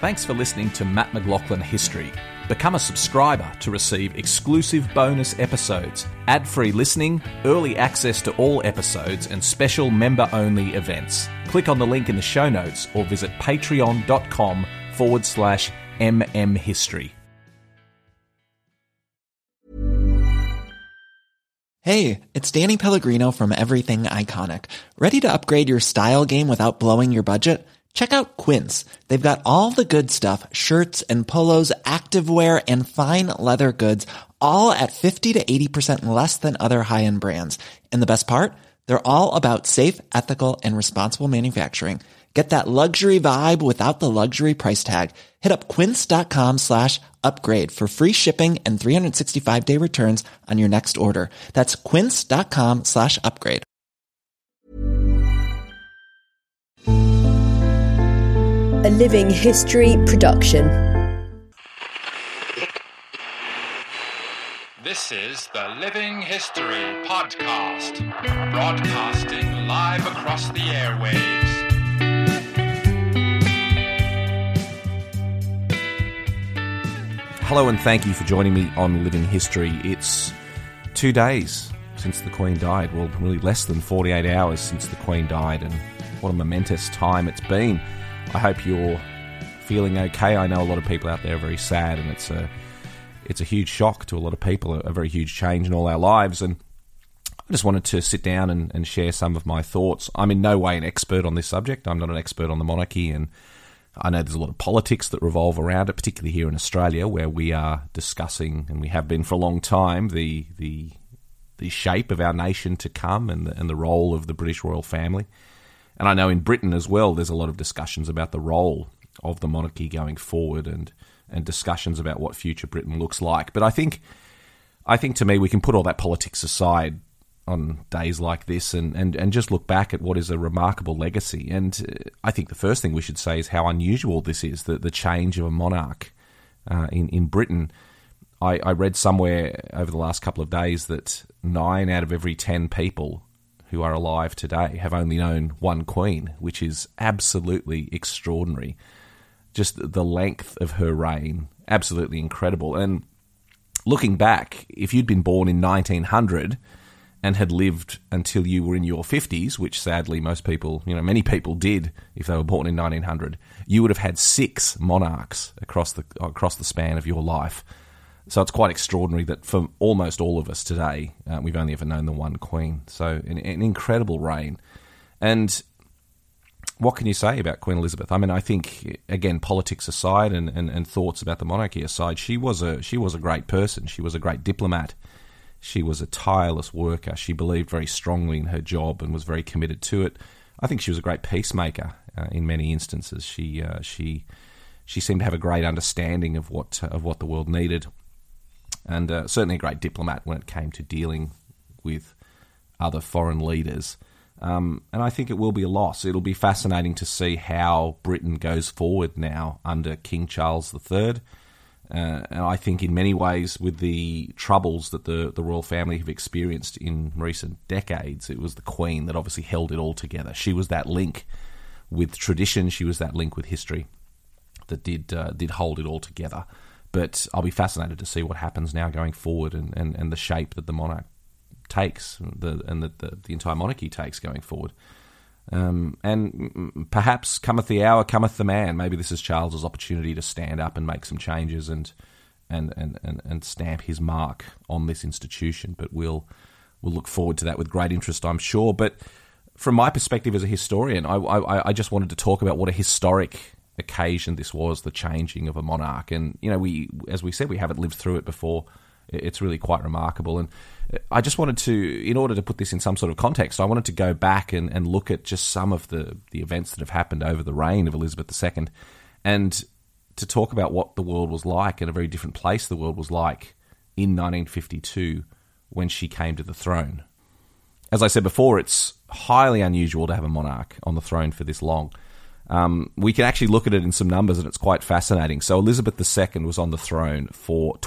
Thanks for listening to Matt McLaughlin History. Become a subscriber to receive exclusive bonus episodes, ad-free listening, early access to all episodes, and special member-only events. Click on the link in the show notes or visit patreon.com/mmhistory. Hey, it's Danny Pellegrino from Everything Iconic. Ready to upgrade your style game without blowing your budget? Check out Quince. They've got all the good stuff, shirts and polos, activewear, and fine leather goods, all at 50 to 80% less than other high-end brands. And the best part? They're all about safe, ethical, and responsible manufacturing. Get that luxury vibe without the luxury price tag. Hit up quince.com/upgrade for free shipping and 365-day returns on your next order. That's quince.com/upgrade. A Living History production. This is the Living History Podcast, broadcasting live across the airwaves. Hello and thank you for joining me on Living History. It's 2 days since the Queen died. Well, really less than 48 hours since the Queen died, and what a momentous time it's been. I hope you're feeling okay. I know a lot of people out there are very sad, and it's a huge shock to a lot of people, a very huge change in all our lives. And I just wanted to sit down and share some of my thoughts. I'm in no way an expert on this subject. I'm not an expert on the monarchy, and I know there's a lot of politics that revolve around it, particularly here in Australia, where we are discussing, and we have been for a long time, the shape of our nation to come and the role of the British royal family. And I know in Britain as well, there's a lot of discussions about the role of the monarchy going forward and discussions about what future Britain looks like. But I think to me, we can put all that politics aside on days like this and just look back at what is a remarkable legacy. And I think the first thing we should say is how unusual this is, the change of a monarch in Britain. I read somewhere over the last couple of days that 9 out of every 10 people who are alive today have only known one queen, which is absolutely extraordinary. Just the length of her reign, absolutely incredible. And looking back, if you'd been born in 1900 and had lived until you were in your 50s, which sadly most people, many people did if they were born in 1900, you would have had 6 monarchs across the span of your life. So it's quite extraordinary that for almost all of us today, we've only ever known the one queen. So an incredible reign. And what can you say about Queen Elizabeth? I mean, I think, again, politics aside and thoughts about the monarchy aside, she was a great person. She was a great diplomat. She was a tireless worker. She believed very strongly in her job and was very committed to it. I think she was a great peacemaker in many instances. She seemed to have a great understanding of what the world needed. And certainly a great diplomat when it came to dealing with other foreign leaders. And I think it will be a loss. It'll be fascinating to see how Britain goes forward now under King Charles III. And I think in many ways, with the troubles that the royal family have experienced in recent decades, it was the Queen that obviously held it all together. She was that link with tradition. She was that link with history that did hold it all together. But I'll be fascinated to see what happens now going forward and the shape that the monarch takes and the entire monarchy takes going forward. And perhaps cometh the hour, cometh the man. Maybe this is Charles's opportunity to stand up and make some changes and stamp his mark on this institution. But we'll look forward to that with great interest, I'm sure. But from my perspective as a historian, I just wanted to talk about what a historic occasion this was, the changing of a monarch. And as we said, we haven't lived through it before. It's really quite remarkable. And I just wanted to, in order to put this in some sort of context, I wanted to go back and look at just some of the events that have happened over the reign of Elizabeth II, and to talk about what the world was like and a very different place the world was like in 1952 when she came to the throne. As I said before, it's highly unusual to have a monarch on the throne for this long. We can actually look at it in some numbers, and it's quite fascinating. So Elizabeth II was on the throne for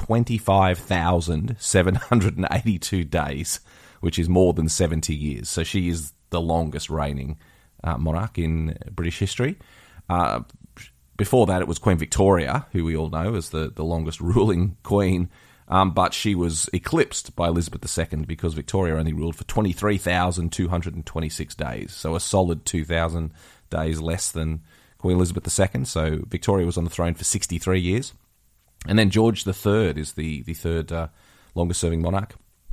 25,782 days, which is more than 70 years. So she is the longest reigning monarch in British history. Before that, it was Queen Victoria, who we all know as the longest ruling queen, but she was eclipsed by Elizabeth II because Victoria only ruled for 23,226 days, so a solid 2,000 days less than Queen Elizabeth II. So Victoria was on the throne for 63 years. And then George III is the third longest-serving monarch,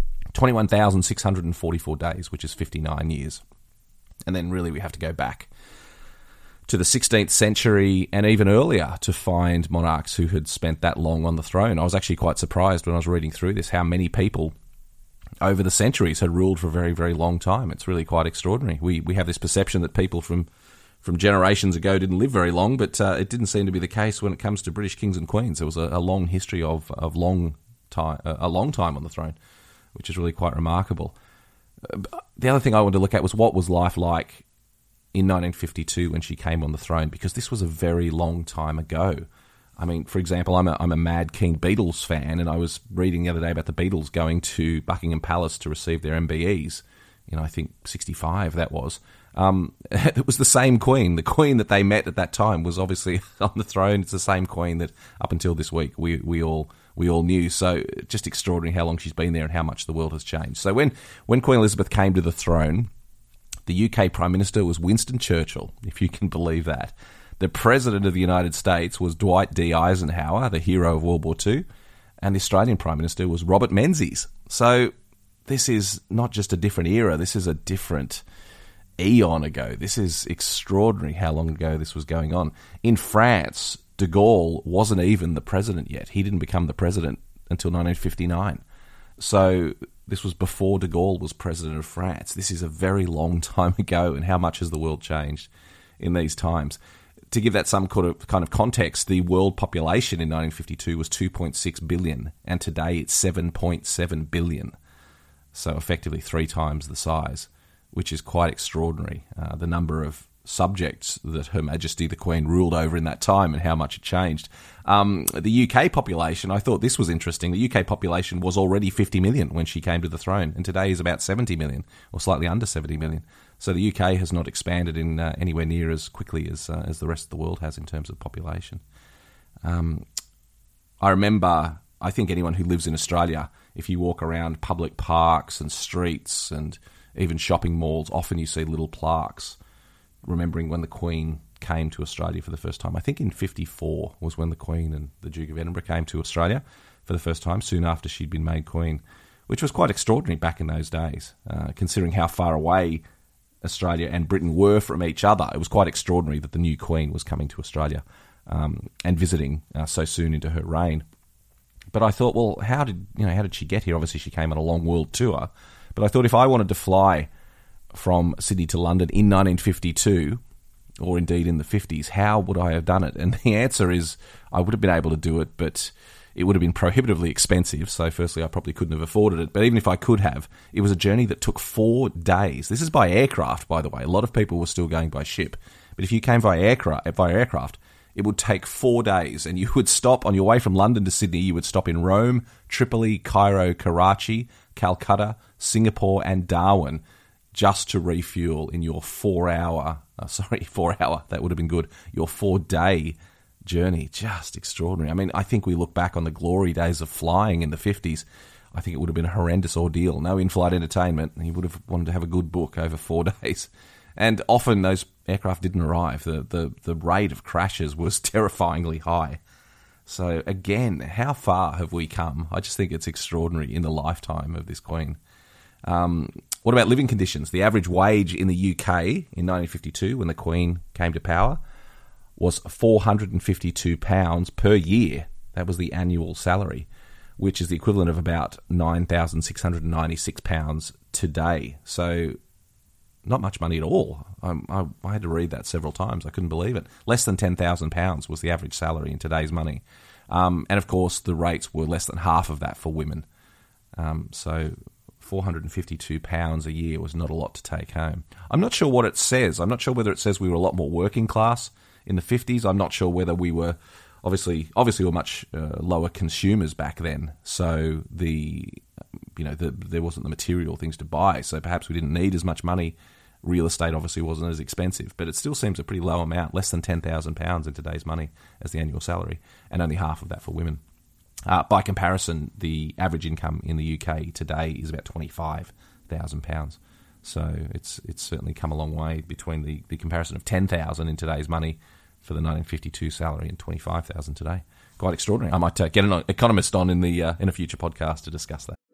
21,644 days, which is 59 years. And then really we have to go back to the 16th century and even earlier to find monarchs who had spent that long on the throne. I was actually quite surprised when I was reading through this how many people over the centuries had ruled for a very, very long time. It's really quite extraordinary. We have this perception that people from generations ago didn't live very long, but it didn't seem to be the case when it comes to British kings and queens. There was a long history of a long time on the throne, which is really quite remarkable. The other thing I wanted to look at was what was life like in 1952 when she came on the throne, because this was a very long time ago. I mean, for example, I'm a mad keen Beatles fan, and I was reading the other day about the Beatles going to Buckingham Palace to receive their MBEs. I think 65 that was. It was the same queen. The queen that they met at that time was obviously on the throne. It's the same queen that up until this week we all knew. So just extraordinary how long she's been there and how much the world has changed. So when Queen Elizabeth came to the throne, the UK Prime Minister was Winston Churchill, if you can believe that. The President of the United States was Dwight D. Eisenhower, the hero of World War II, and the Australian Prime Minister was Robert Menzies. So this is not just a different era, this is a different eon ago. This is extraordinary how long ago this was going on. In France, de Gaulle wasn't even the president yet. He didn't become the president until 1959. So this was before de Gaulle was president of France. This is a very long time ago, and how much has the world changed in these times? To give that some kind of context, the world population in 1952 was 2.6 billion, and today it's 7.7 billion. So effectively 3 times the size, which is quite extraordinary. The number of subjects that Her Majesty the Queen ruled over in that time and how much it changed. The UK population, I thought this was interesting. The UK population was already 50 million when she came to the throne, and today is about 70 million, or slightly under 70 million. So the UK has not expanded in anywhere near as quickly as the rest of the world has in terms of population. I remember, I think anyone who lives in Australia, if you walk around public parks and streets and even shopping malls, often you see little plaques remembering when the Queen came to Australia for the first time. I think in 1954 was when the Queen and the Duke of Edinburgh came to Australia for the first time, soon after she'd been made Queen, which was quite extraordinary back in those days, considering how far away Australia and Britain were from each other. It was quite extraordinary that the new Queen was coming to Australia and visiting so soon into her reign. But I thought, well, how did she get here? Obviously, she came on a long world tour. But I thought if I wanted to fly from Sydney to London in 1952, or indeed in the 50s, how would I have done it? And the answer is I would have been able to do it, but it would have been prohibitively expensive. So firstly, I probably couldn't have afforded it. But even if I could have, it was a journey that took 4 days. This is by aircraft, by the way. A lot of people were still going by ship. But if you came via aircraft, it would take 4 days, and you would stop on your way from London to Sydney. You would stop in Rome, Tripoli, Cairo, Karachi, Calcutta, Singapore, and Darwin just to refuel in your 4 hour, that would have been good, your 4-day journey. Just extraordinary. I mean, I think we look back on the glory days of flying in the 50s. I think it would have been a horrendous ordeal. No in-flight entertainment. He would have wanted to have a good book over 4 days. And often those aircraft didn't arrive. The rate of crashes was terrifyingly high. So again, how far have we come? I just think it's extraordinary in the lifetime of this Queen. What about living conditions? The average wage in the UK in 1952, when the Queen came to power, was £452 per year. That was the annual salary, which is the equivalent of about £9,696 today. So not much money at all. I had to read that several times. I couldn't believe it. Less than £10,000 was the average salary in today's money. And of course, the rates were less than half of that for women. So £452 a year was not a lot to take home. I'm not sure what it says. I'm not sure whether it says we were a lot more working class in the 50s. I'm not sure whether we were obviously were much lower consumers back then. So there wasn't the material things to buy. So perhaps we didn't need as much money Real estate obviously wasn't as expensive, but it still seems a pretty low amount, less than £10,000 in today's money as the annual salary, and only half of that for women. By comparison, the average income in the UK today is about £25,000. So it's certainly come a long way between the comparison of 10,000 in today's money for the 1952 salary and 25,000 today. Quite extraordinary. I might get an economist on in a future podcast to discuss that.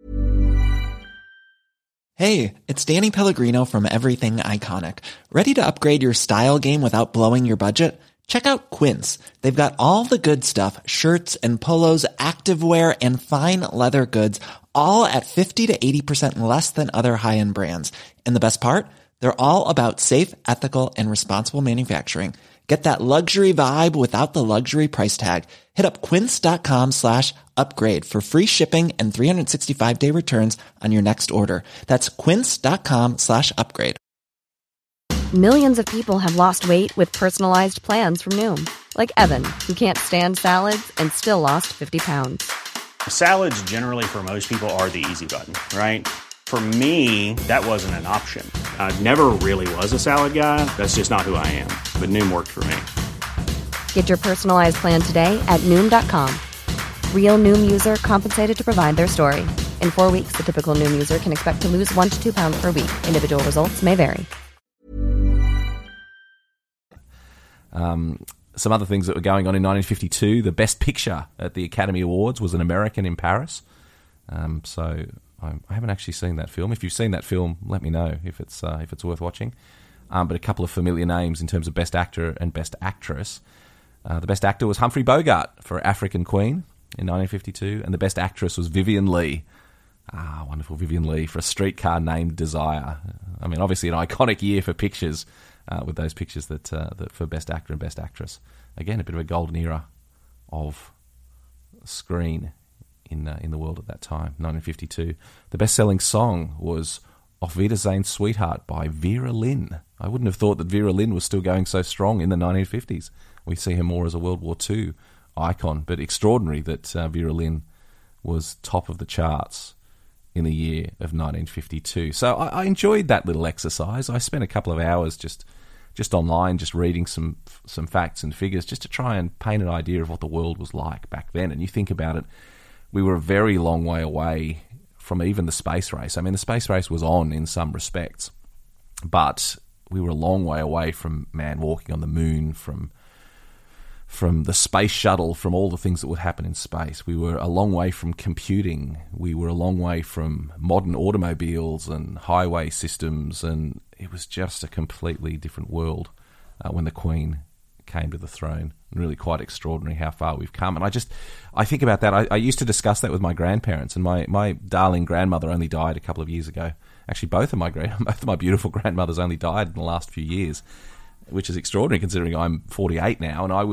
Hey, it's Danny Pellegrino from Everything Iconic. Ready to upgrade your style game without blowing your budget? Check out Quince. They've got all the good stuff, shirts and polos, activewear, and fine leather goods, all at 50 to 80% less than other high-end brands. And the best part? They're all about safe, ethical, and responsible manufacturing. Get that luxury vibe without the luxury price tag. Hit up quince.com/upgrade for free shipping and 365-day returns on your next order. That's quince.com/upgrade. Millions of people have lost weight with personalized plans from Noom. Like Evan, who can't stand salads and still lost 50 pounds. Salads generally for most people are the easy button, right? For me, that wasn't an option. I never really was a salad guy. That's just not who I am. But Noom worked for me. Get your personalized plan today at Noom.com. Real Noom user compensated to provide their story. In 4 weeks, the typical Noom user can expect to lose 1 to 2 pounds per week. Individual results may vary. Some other things that were going on in 1952, the Best Picture at the Academy Awards was An American in Paris. So I haven't actually seen that film. If you've seen that film, let me know if it's worth watching. But a couple of familiar names in terms of Best Actor and Best Actress. The Best Actor was Humphrey Bogart for African Queen in 1952, and the Best Actress was Vivien Leigh. Wonderful Vivien Leigh for A Streetcar Named Desire. I mean, obviously an iconic year for pictures, with those pictures that for Best Actor and Best Actress. Again, a bit of a golden era of screen in the world at that time, 1952. The best-selling song was Auf Wiedersehen, Sweetheart by Vera Lynn. I wouldn't have thought that Vera Lynn was still going so strong in the 1950s. We see her more as a World War II icon, but extraordinary that Vera Lynn was top of the charts in the year of 1952. So I enjoyed that little exercise. I spent a couple of hours just online, just reading some facts and figures, just to try and paint an idea of what the world was like back then. And you think about it, we were a very long way away from even the space race. I mean, the space race was on in some respects, but we were a long way away from man walking on the moon, from the space shuttle, from all the things that would happen in space. We were a long way from computing. We were a long way from modern automobiles and highway systems, and it was just a completely different world when the Queen came to the throne. Really quite extraordinary how far we've come. And I think about that. I used to discuss that with my grandparents, and my darling grandmother only died a couple of years ago. Actually, both of my beautiful grandmothers only died in the last few years, which is extraordinary considering I'm 48 now, and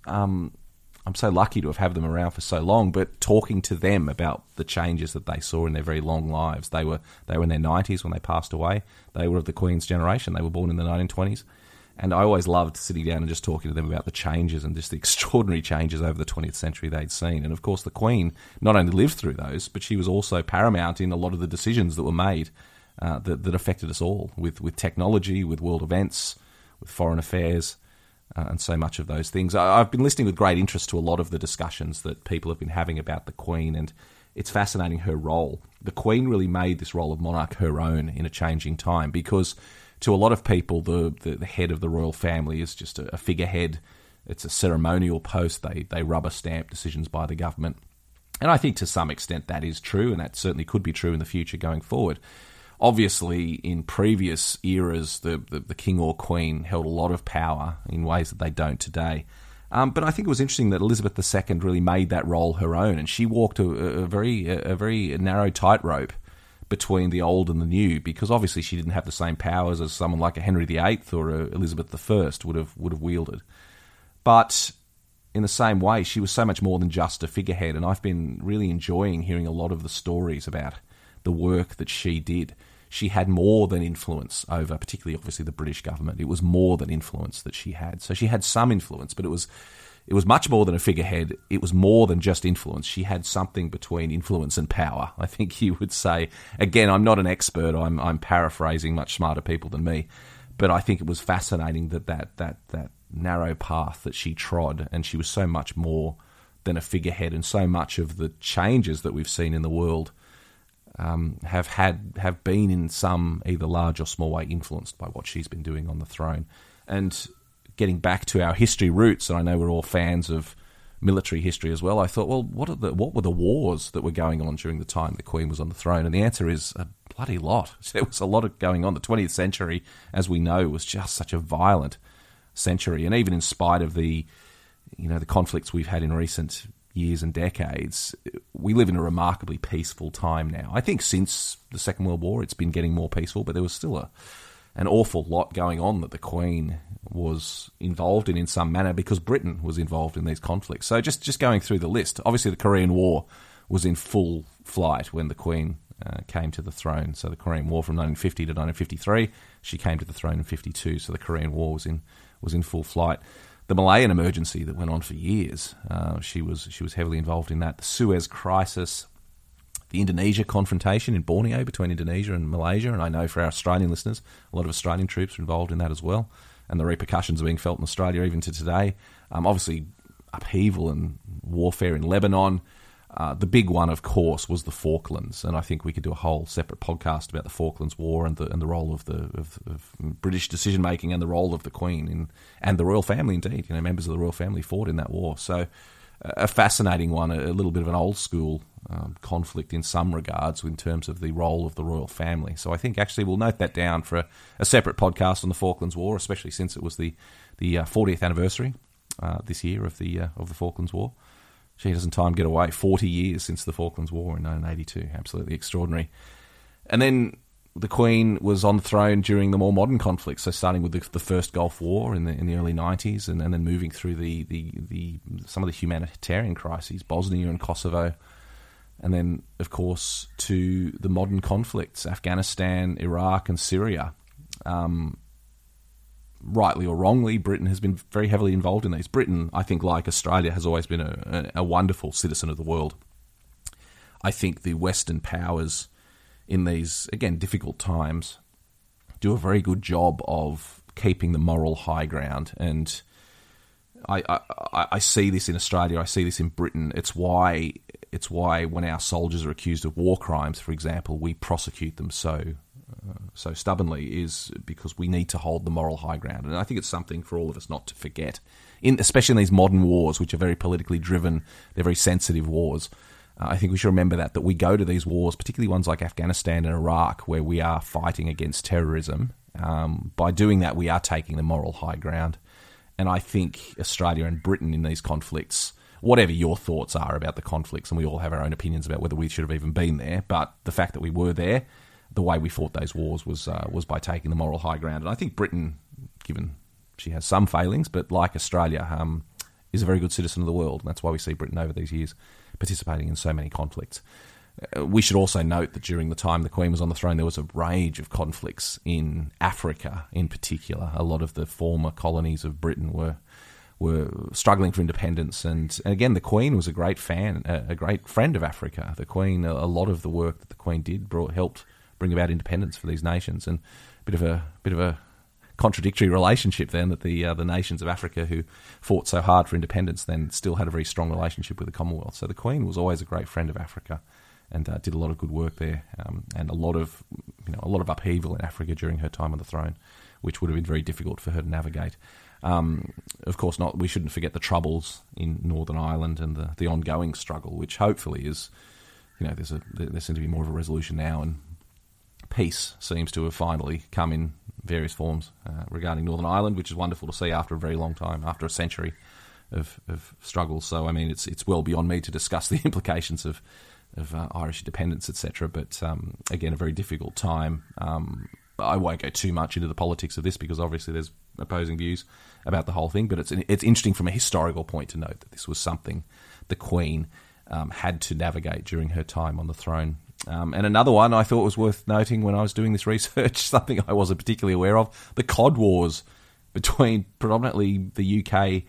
I'm so lucky to have them around for so long. But talking to them about the changes that they saw in their very long lives, they were in their 90s when they passed away. They were of the Queen's generation. They were born in the 1920s. And I always loved sitting down and just talking to them about the changes and just the extraordinary changes over the 20th century they'd seen. And of course, the Queen not only lived through those, but she was also paramount in a lot of the decisions that were made that affected us all, with technology, with world events, with foreign affairs, and so much of those things. I've been listening with great interest to a lot of the discussions that people have been having about the Queen, and it's fascinating her role. The Queen really made this role of monarch her own in a changing time, because to a lot of people, the head of the royal family is just a figurehead. It's a ceremonial post. They rubber stamp decisions by the government. And I think to some extent that is true, and that certainly could be true in the future going forward. Obviously, in previous eras, the king or queen held a lot of power in ways that they don't today. But I think it was interesting that Elizabeth II really made that role her own, and she walked a very narrow tightrope between the old and the new, because obviously she didn't have the same powers as someone like a Henry VIII or a Elizabeth I would have wielded. But in the same way, she was so much more than just a figurehead, and I've been really enjoying hearing a lot of the stories about the work that she did. She had more than influence over, particularly obviously the British government. It was more than influence that she had. So she had some influence, but it was it was much more than a figurehead. It was more than just influence. She had something between influence and power, I think you would say. Again, I'm not an expert. I'm paraphrasing much smarter people than me. But I think it was fascinating that narrow path that she trod, and she was so much more than a figurehead, and so much of the changes that we've seen in the world have been in some either large or small way influenced by what she's been doing on the throne. And getting back to our history roots, and I know we're all fans of military history as well, I thought, well, what were the wars that were going on during the time the Queen was on the throne? And the answer is a bloody lot. There was a lot going on. The 20th century, as we know, was just such a violent century, and even in spite of the conflicts we've had in recent years and decades, we live in a remarkably peaceful time now. I think since the Second World War, it's been getting more peaceful, but there was still an awful lot going on that the Queen was involved in some manner, because Britain was involved in these conflicts. So just going through the list, obviously the Korean War was in full flight when the Queen came to the throne. So the Korean War from 1950 to 1953, she came to the throne in 52. So the Korean War was in full flight. The Malayan emergency that went on for years, she was heavily involved in that. The Suez Crisis, the Indonesia confrontation in Borneo between Indonesia and Malaysia, and I know for our Australian listeners, a lot of Australian troops were involved in that as well, and the repercussions are being felt in Australia even to today. Obviously, upheaval and warfare in Lebanon. The big one, of course, was the Falklands, and I think we could do a whole separate podcast about the Falklands War and the role of British decision making and the role of the Queen and the royal family. Indeed, members of the royal family fought in that war. So, a fascinating one, a little bit of an old school conflict in some regards in terms of the role of the royal family. So I think actually we'll note that down for a separate podcast on the Falklands War, especially since it was the 40th anniversary this year of the Falklands War. Gee, doesn't time get away? 40 years since the Falklands War in 1982. Absolutely extraordinary. And then the Queen was on the throne during the more modern conflicts, so starting with the first Gulf War in the early 90s, and then moving through some of the humanitarian crises, Bosnia and Kosovo, and then, of course, to the modern conflicts, Afghanistan, Iraq, and Syria. Rightly or wrongly, Britain has been very heavily involved in these. Britain, I think, like Australia, has always been a wonderful citizen of the world. I think the Western powers in these, again, difficult times, do a very good job of keeping the moral high ground. And I see this in Australia, I see this in Britain. It's why when our soldiers are accused of war crimes, for example, we prosecute them so stubbornly, is because we need to hold the moral high ground. And I think it's something for all of us not to forget, especially in these modern wars, which are very politically driven. They're very sensitive wars. I think we should remember that we go to these wars, particularly ones like Afghanistan and Iraq, where we are fighting against terrorism. By doing that, we are taking the moral high ground. And I think Australia and Britain in these conflicts, whatever your thoughts are about the conflicts, and we all have our own opinions about whether we should have even been there, but the fact that we were there, the way we fought those wars was by taking the moral high ground. And I think Britain, given she has some failings, but like Australia, is a very good citizen of the world. And that's why we see Britain over these years participating in so many conflicts. We should also note that during the time the Queen was on the throne, there was a range of conflicts in Africa in particular. A lot of the former colonies of Britain were struggling for independence. And again, the Queen was a great fan, a great friend of Africa. The Queen, a lot of the work that the Queen did helped bring about independence for these nations. And a bit of a contradictory relationship then, that the nations of Africa who fought so hard for independence then still had a very strong relationship with the Commonwealth. So the Queen was always a great friend of Africa, and did a lot of good work there, and a lot of upheaval in Africa during her time on the throne, which would have been very difficult for her to navigate. Of course, we shouldn't forget the troubles in Northern Ireland and the ongoing struggle, which hopefully is, there seems to be more of a resolution now, and peace seems to have finally come in various forms regarding Northern Ireland, which is wonderful to see after a very long time, after a century of struggles. So, I mean, it's well beyond me to discuss the implications of Irish independence, etc. But again, a very difficult time. I won't go too much into the politics of this because obviously there's opposing views about the whole thing. But it's interesting from a historical point to note that this was something the Queen had to navigate during her time on the throne. And another one I thought was worth noting when I was doing this research, something I wasn't particularly aware of, the Cod Wars between predominantly the UK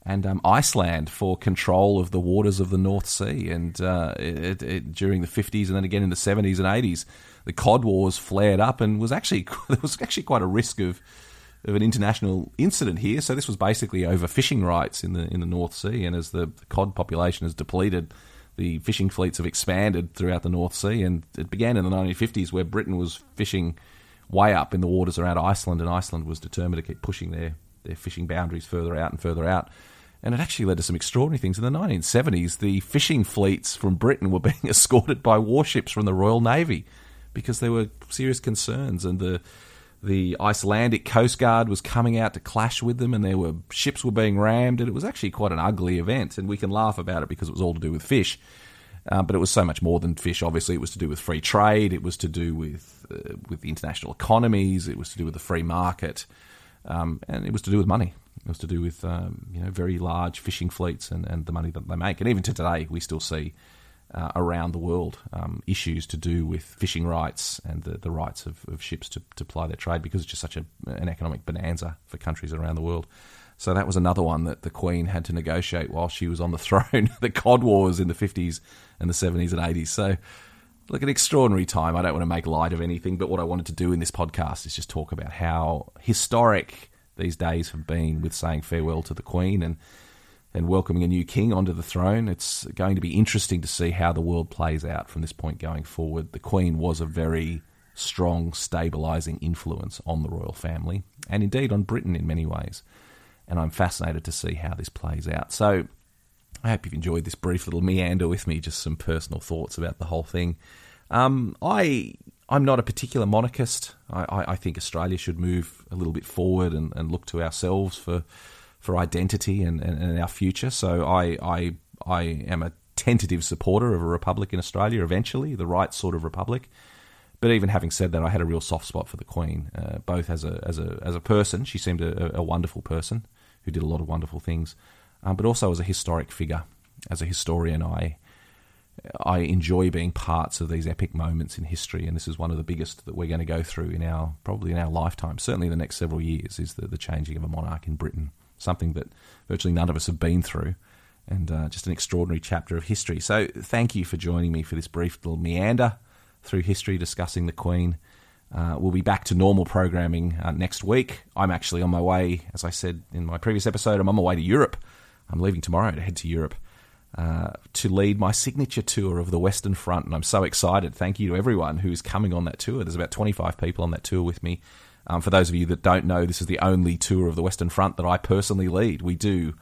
and Iceland for control of the waters of the North Sea. And during the 50s and then again in the 70s and 80s, the Cod Wars flared up, and there was actually quite a risk of an international incident here. So this was basically over fishing rights in the North Sea, and as the cod population has depleted, the fishing fleets have expanded throughout the North Sea, and it began in the 1950s where Britain was fishing way up in the waters around Iceland, and Iceland was determined to keep pushing their fishing boundaries further out and further out. And it actually led to some extraordinary things. In the 1970s, the fishing fleets from Britain were being escorted by warships from the Royal Navy because there were serious concerns, and the Icelandic Coast Guard was coming out to clash with them, and ships were being rammed, and it was actually quite an ugly event. And we can laugh about it because it was all to do with fish, but it was so much more than fish. Obviously, it was to do with free trade, it was to do with the international economies, it was to do with the free market, and it was to do with money. It was to do with very large fishing fleets and the money that they make. And even to today, we still see around the world issues to do with fishing rights and the rights of ships to ply their trade, because it's just such an economic bonanza for countries around the world. So that was another one that the Queen had to negotiate while she was on the throne, the Cod Wars in the 50s and the 70s and 80s. So, look, an extraordinary time. I don't want to make light of anything, but what I wanted to do in this podcast is just talk about how historic these days have been with saying farewell to the Queen and welcoming a new king onto the throne. It's going to be interesting to see how the world plays out from this point going forward. The Queen was a very strong, stabilising influence on the royal family, and indeed on Britain in many ways. And I'm fascinated to see how this plays out. So I hope you've enjoyed this brief little meander with me, just some personal thoughts about the whole thing. I'm not a particular monarchist. I think Australia should move a little bit forward and look to ourselves for identity and our future. So I am a tentative supporter of a republic in Australia eventually, the right sort of republic. But even having said that, I had a real soft spot for the Queen, both as a person. She seemed a wonderful person who did a lot of wonderful things, but also as a historic figure. As a historian, I enjoy being parts of these epic moments in history, and this is one of the biggest that we're going to go through probably in our lifetime. Certainly the next several years is the changing of a monarch in Britain, something that virtually none of us have been through, and just an extraordinary chapter of history. So thank you for joining me for this brief little meander through history discussing the Queen. We'll be back to normal programming next week. I'm actually on my way, as I said in my previous episode, I'm on my way to Europe. I'm leaving tomorrow to head to Europe to lead my signature tour of the Western Front, and I'm so excited. Thank you to everyone who is coming on that tour. There's about 25 people on that tour with me. For those of you that don't know, this is the only tour of the Western Front that I personally lead. We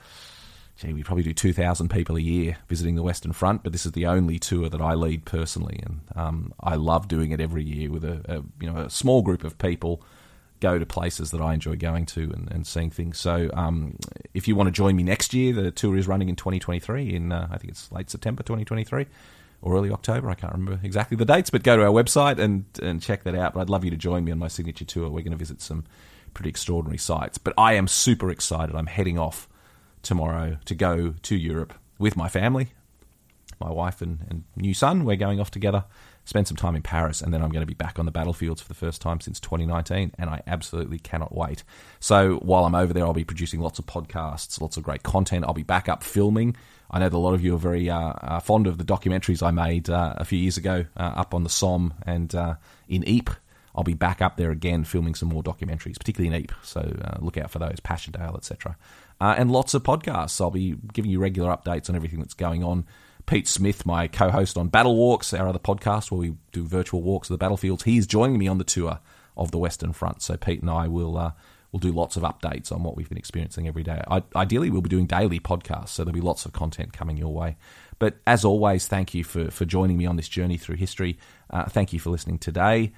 probably do 2,000 people a year visiting the Western Front, but this is the only tour that I lead personally, and I love doing it every year with a small group of people. Go to places that I enjoy going to and seeing things. So if you want to join me next year, the tour is running in 2023, I think it's late September 2023 or early October. I can't remember exactly the dates, but go to our website and check that out. But I'd love you to join me on my signature tour. We're going to visit some pretty extraordinary sites. But I am super excited. I'm heading off tomorrow to go to Europe with my family, my wife and new son. We're going off together, spend some time in Paris, and then I'm going to be back on the battlefields for the first time since 2019, and I absolutely cannot wait. So while I'm over there, I'll be producing lots of podcasts, lots of great content. I'll be back up filming. I know that a lot of you are very fond of the documentaries I made a few years ago up on the Somme and in Ypres. I'll be back up there again filming some more documentaries, particularly in Ypres, so look out for those, Passchendaele, etc. And lots of podcasts. I'll be giving you regular updates on everything that's going on. Pete Smith, my co-host on Battle Walks, our other podcast where we do virtual walks of the battlefields, he's joining me on the tour of the Western Front. So Pete and I will do lots of updates on what we've been experiencing every day. Ideally, we'll be doing daily podcasts, so there'll be lots of content coming your way. But as always, thank you for joining me on this journey through history. Thank you for listening today.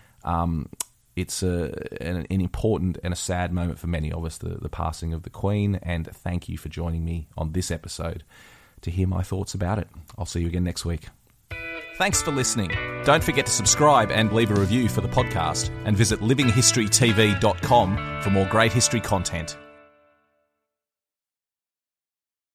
It's an important and a sad moment for many of us, the passing of the Queen, and thank you for joining me on this episode to hear my thoughts about it. I'll see you again next week. Thanks for listening. Don't forget to subscribe and leave a review for the podcast, and visit livinghistorytv.com for more great history content.